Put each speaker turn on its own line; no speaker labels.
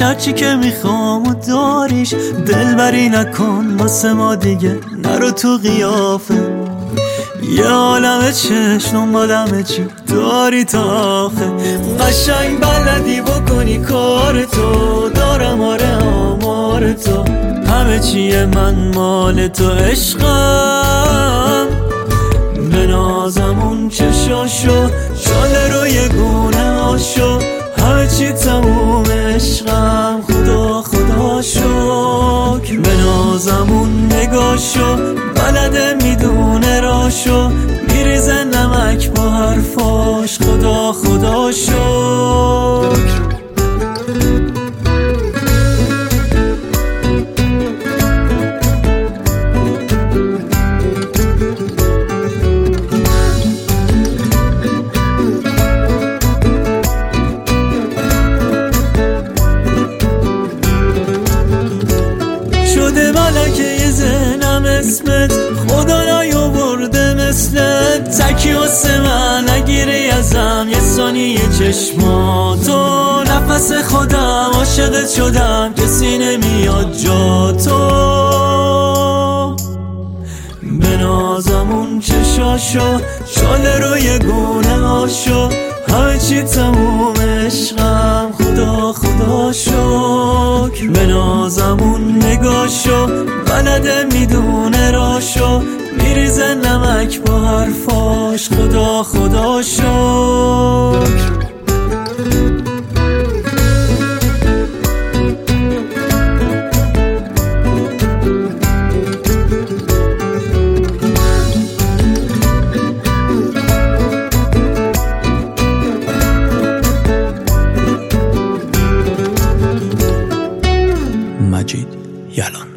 هرچی که میخوام و داریش، دلبری نکن واسه ما دیگه، نرو تو قیافه. یه عالم چشم دنبالمه، چی داری تا آخه؟ قشنگ بلدی بکنی کار تو، دارم آره آمار تو، همه چیه من مال تو عشقم. به نازمون چشاشو، شاله روی گونه هاشو، همه چی تموم عشقم. خدا خدا شکر. به نازمون نگاشو، بلده میدونه راشو، میریزه نمک با حرفاش. خدا خدا شکر. شده ملکه ذهنم اسمت، خدا نیاورده مثلت. تکی واسه من نگیری ازم یه ثانیه چشماتو، نفس خودم عاشقت شدم، کسی نمیاد جا تو. به نازمون چشاشو، شاله روی گونه هاشو، همه چی تموم عشقم. خدا خدا شکر. به نازمون نگاشو، بلده میدونه راشو، میریزه نمک با حرفاش. خدا خدا شکر.
مجید یلان.